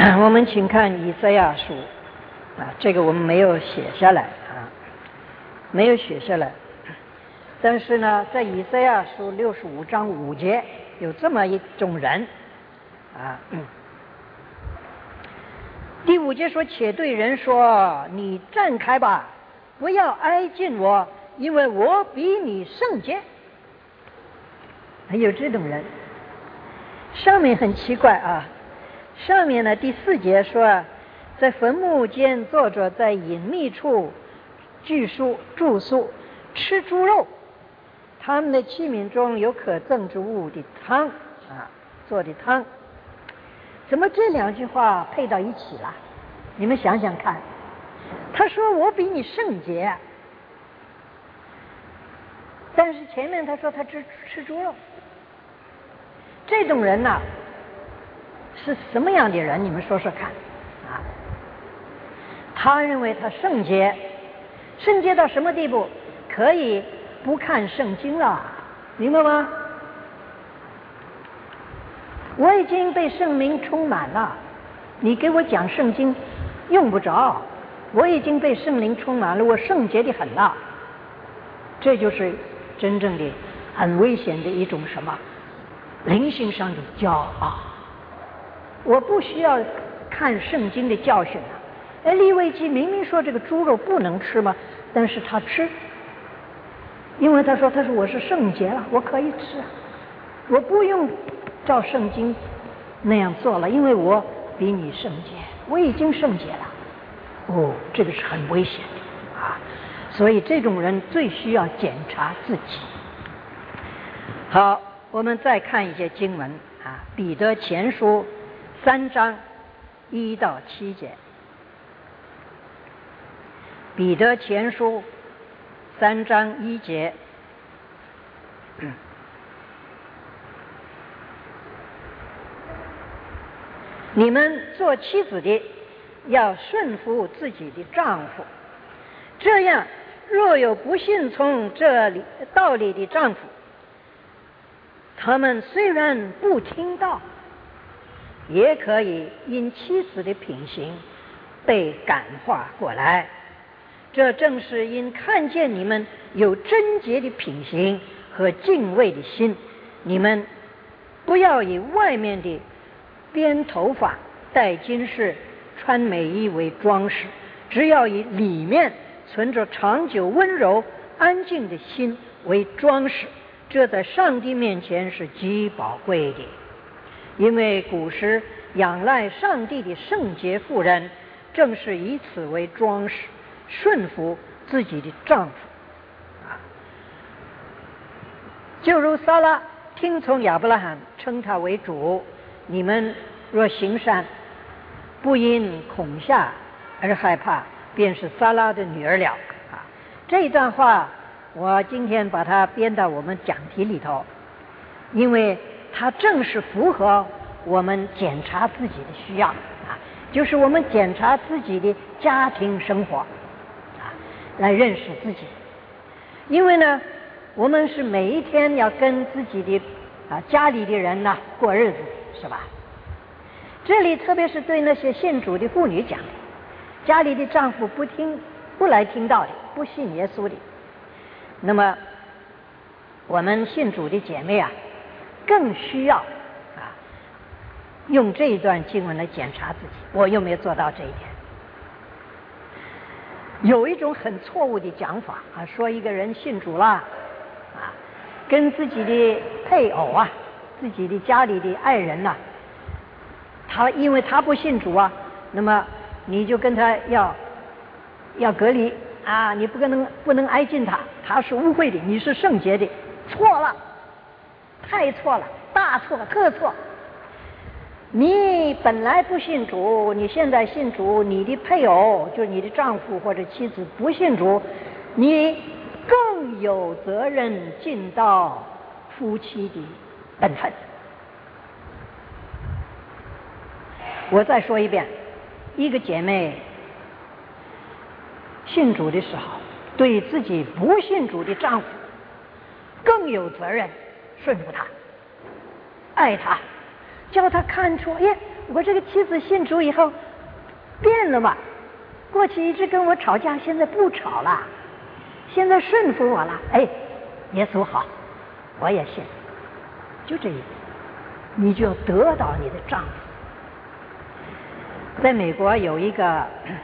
我们请看以赛亚书这个我们没有写下来没有写下来，但是呢，在以赛亚书65章5节有这么一种人第5节说：“且对人说，你站开吧，不要挨近我，因为我比你圣洁。”有这种人。上面很奇怪上面呢第4节说，在坟墓间坐着，在隐秘处住宿，吃猪肉，他们的器皿中有可憎之物的汤做的汤。怎么这2句话配到一起了？你们想想看，他说我比你圣洁，但是前面他说他吃猪肉。这种人是什么样的人？你们说说看他认为他圣洁，圣洁到什么地步？可以不看圣经了，明白吗？我已经被圣灵充满了，你给我讲圣经用不着，我已经被圣灵充满了，我圣洁的很了。这就是真正的很危险的一种什么灵性上的骄傲。我不需要看圣经的教训利未记明明说这个猪肉不能吃嘛，但是他吃，因为他说我是圣洁了，我可以吃，我不用照圣经那样做了，因为我比你圣洁，我已经圣洁了。这个是很危险的所以这种人最需要检查自己。好，我们再看一些经文彼得前书3章1到7节。彼得前书3章1节，你们做妻子的要顺服自己的丈夫，这样若有不信从这里道理的丈夫，他们虽然不听道，也可以因妻子的品行被感化过来。这正是因看见你们有贞洁的品行和敬畏的心，你们不要以外面的编头发、戴金饰、穿美衣为装饰，只要以里面存着长久温柔安静的心为装饰，这在上帝面前是极宝贵的。因为古时仰赖上帝的圣洁妇人，正是以此为装饰，顺服自己的丈夫就如撒拉听从亚伯拉罕，称他为主。你们若行善，不因恐吓而害怕，便是撒拉的女儿了这一段话我今天把它编到我们讲题里头，因为它正是符合我们检查自己的需要就是我们检查自己的家庭生活来认识自己。因为呢，我们是每一天要跟自己的家里的人过日子，是吧？这里特别是对那些信主的妇女讲的，家里的丈夫不来听道的，不信耶稣的，那么我们信主的姐妹更需要用这一段经文来检查自己，我有没有做到这一点。有一种很错误的讲法说一个人信主了跟自己的配偶自己的家里的爱人因为他不信主那么你就跟他要隔离你不能挨近他，他是污秽的，你是圣洁的。错了，太错了，大错特错。你本来不信主，你现在信主，你的配偶就是你的丈夫或者妻子不信主，你更有责任尽到夫妻的本分。我再说一遍，一个姐妹信主的时候，对自己不信主的丈夫更有责任顺服他，爱他，叫他看出我这个妻子信主以后变了嘛，过去一直跟我吵架，现在不吵了，现在顺服我了。哎，耶稣好，我也信，就这意思。你就得到你的丈夫。在美国有一个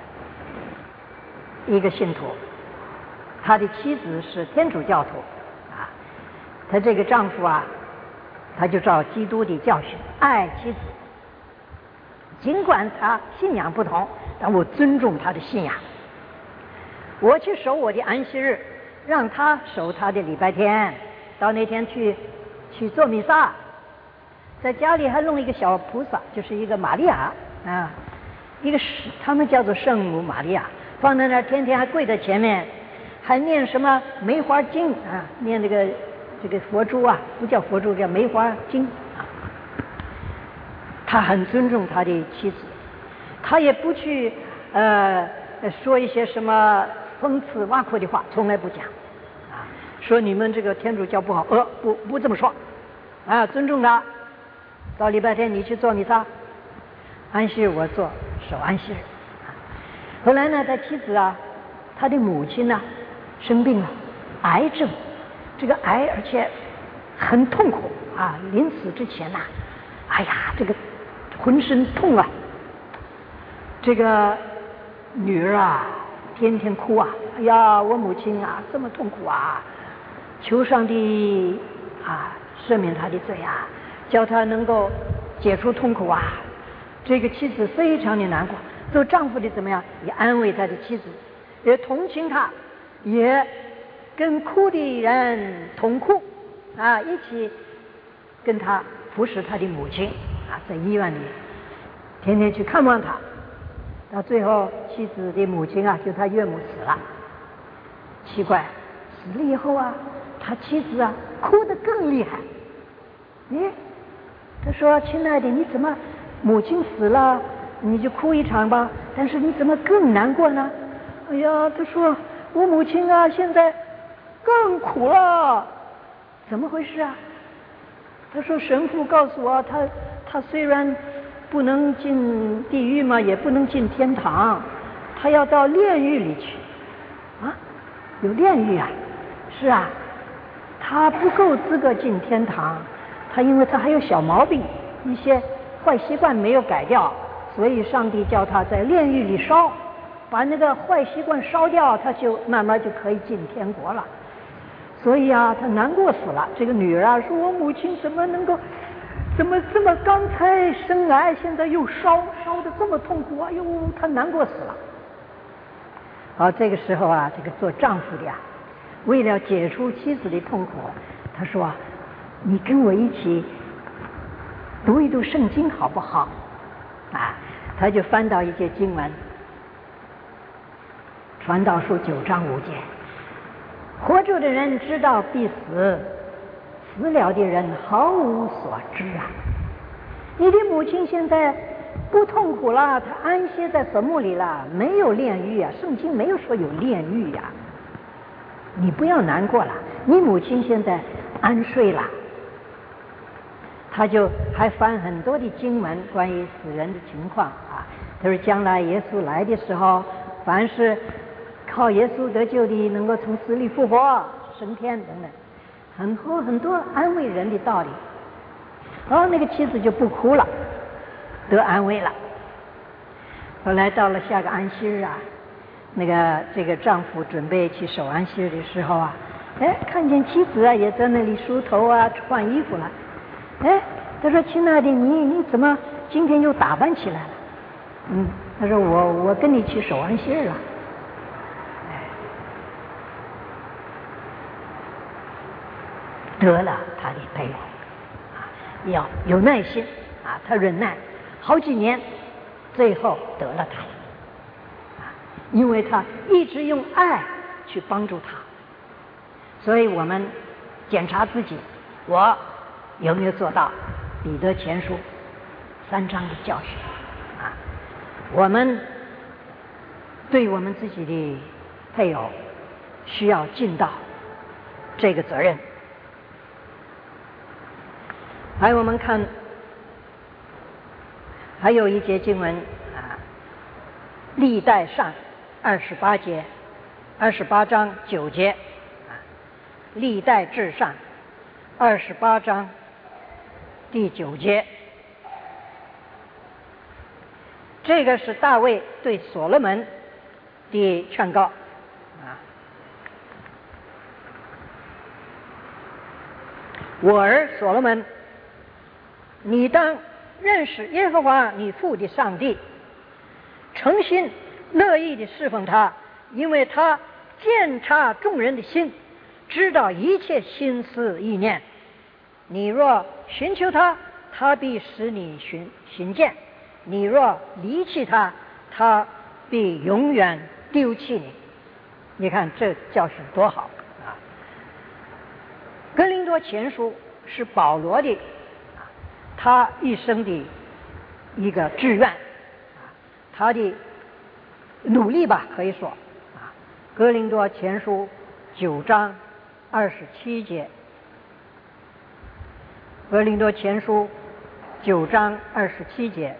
信徒，他的妻子是天主教徒啊，他这个丈夫啊，他就照基督的教训爱妻子，尽管他信仰不同，但我尊重他的信仰。我去守我的安息日，让他守他的礼拜天，到那天去做弥撒，在家里还弄一个小菩萨，就是一个玛利亚啊，他们叫做圣母玛利亚，放在那儿，天天还跪在前面，还念什么梅花经啊，念这个佛珠啊，不叫佛珠，叫梅花经啊。他很尊重他的妻子，他也不去说一些什么讽刺挖苦的话，从来不讲啊。说你们这个天主教不好，不这么说啊，尊重他。到礼拜天你去做弥撒，安息日我守安息日。后来呢，他妻子啊，他的母亲呢生病了，癌症，这个癌而且很痛苦啊，临死之前呐，哎呀，这个浑身痛啊。这个女儿啊，天天哭啊，哎呀，我母亲啊这么痛苦啊，求上帝啊赦免她的罪啊，叫她能够解除痛苦啊。这个妻子非常的难过，做丈夫的怎么样，也安慰他的妻子，也同情他，也跟哭的人同哭啊，一起跟他服侍他的母亲啊，在医院里天天去看望他。到最后妻子的母亲啊，就他岳母死了。奇怪，死了以后啊，他妻子啊哭得更厉害。他说，亲爱的，你怎么母亲死了你就哭一场吧，但是你怎么更难过呢？哎呀，他说我母亲啊现在更苦了。怎么回事啊？他说神父告诉我，他虽然不能进地狱嘛，也不能进天堂，他要到炼狱里去。啊，有炼狱啊？是啊，他不够资格进天堂，因为他还有小毛病，一些坏习惯没有改掉，所以上帝叫他在炼狱里烧，把那个坏习惯烧掉，他就慢慢就可以进天国了。所以啊，他难过死了。这个女儿啊说，我母亲怎么这么刚才生癌，现在又烧得这么痛苦啊，哟，他难过死了。好，这个时候啊，这个做丈夫的啊，为了解除妻子的痛苦，他说，你跟我一起读一读圣经好不好啊？他就翻到一节经文，传道书9章5节，活着的人知道必死，死了的人毫无所知啊。你的母亲现在不痛苦了，她安歇在坟墓里了，没有炼狱啊，圣经没有说有炼狱啊。你不要难过了，你母亲现在安睡了。他就还翻很多的经文关于死人的情况啊，他说将来耶稣来的时候，凡是靠耶稣得救的，能够从死里复活升天等等，很多安慰人的道理。然后那个妻子就不哭了，得安慰了。后来到了下个安息日啊，这个丈夫准备去守安息日的时候啊，看见妻子啊也在那里梳头啊换衣服了。他说亲爱的，你怎么今天又打扮起来了？他说我跟你去守安息日了。得了他的配偶啊，要有耐心啊，他忍耐好几年，最后得了他啊，因为他一直用爱去帮助他。所以我们检查自己，我有没有做到彼得前书3章的教训啊？我们对我们自己的配偶需要尽到这个责任。还有我们看还有一节经文啊，历代上28节，28章9节啊，历代志上28章第9节，这个是大卫对所罗门的劝告啊。我儿所罗门，你当认识耶和华你父的上帝，诚心乐意地侍奉他，因为他鉴察众人的心，知道一切心思意念。你若寻求他，他必使你寻见；你若离弃他，他必永远丢弃你。你看这教训多好啊！哥林多前书是保罗的他一生的一个志愿，他的努力吧，可以说啊。哥林多前书9章27节，哥林多前书9章27节，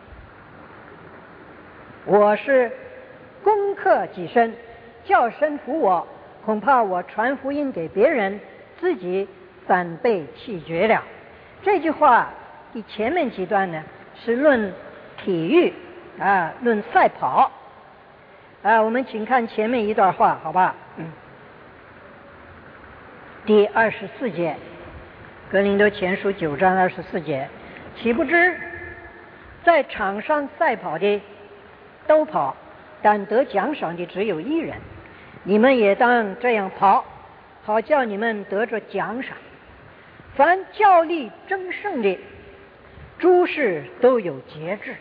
我是攻克己身，叫身服我，恐怕我传福音给别人，自己反被弃绝了。这句话的前面几段呢是论体育啊，论赛跑啊。我们请看前面一段话，好吧？第24节，哥林多前书9章24节，岂不知在场上赛跑的都跑，但得奖赏的只有一人。你们也当这样跑，好叫你们得着奖赏。凡较力争胜的，诸事都有节制，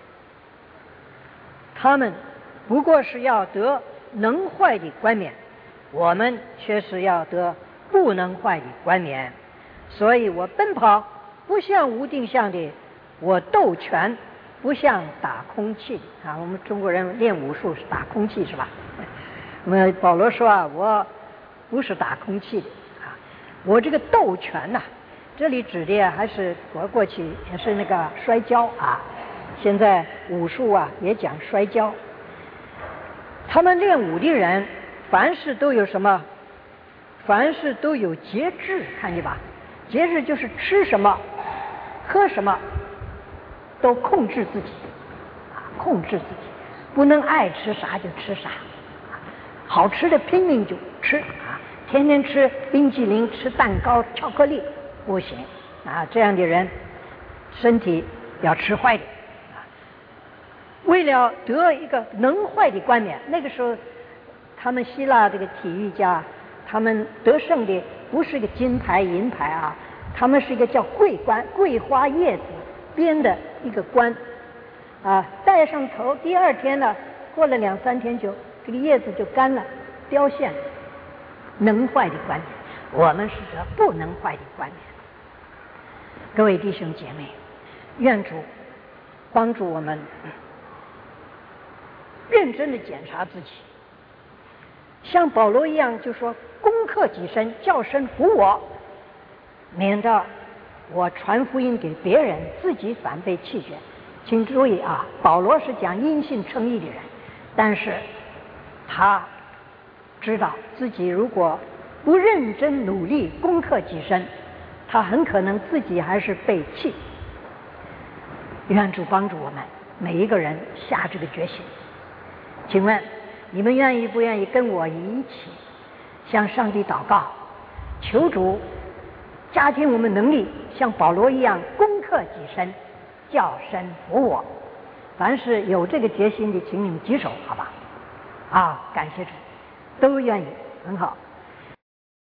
他们不过是要得能坏的冠冕，我们却是要得不能坏的冠冕。所以我奔跑不像无定向的，我斗拳不像打空气的啊。我们中国人练武术是打空气是吧？那么保罗说啊，我不是打空气的啊，我这个斗拳呐，这里指的还是我过去也是那个摔跤啊，现在武术啊也讲摔跤。他们练武的人，凡事都有什么？凡事都有节制，看见吧？节制就是吃什么、喝什么，都控制自己啊，控制自己，不能爱吃啥就吃啥，好吃的拼命就吃啊，天天吃冰淇淋、吃蛋糕、巧克力不行啊，这样的人身体要吃坏的啊。为了得一个能坏的冠冕，那个时候他们希腊这个体育家，他们得胜的不是一个金牌银牌啊，他们是一个叫桂冠，桂花叶子编的一个冠啊，戴上头，第二天呢，过了2-3天就这个叶子就干了，凋谢了。能坏的冠冕，我们是得不能坏的冠冕。各位弟兄姐妹，愿主帮助我们认真的检查自己，像保罗一样，就说攻克己身，叫身服我，免得我传福音给别人，自己反被弃绝。请注意啊，保罗是讲因信称义的人，但是他知道自己如果不认真努力攻克己身，他很可能自己还是被弃。愿主帮助我们每一个人下这个决心。请问你们愿意不愿意跟我一起向上帝祷告，求主加添我们能力，像保罗一样攻克己身，叫身服我。凡是有这个决心的，请你们举手，好吧？啊，感谢主，都愿意，很好。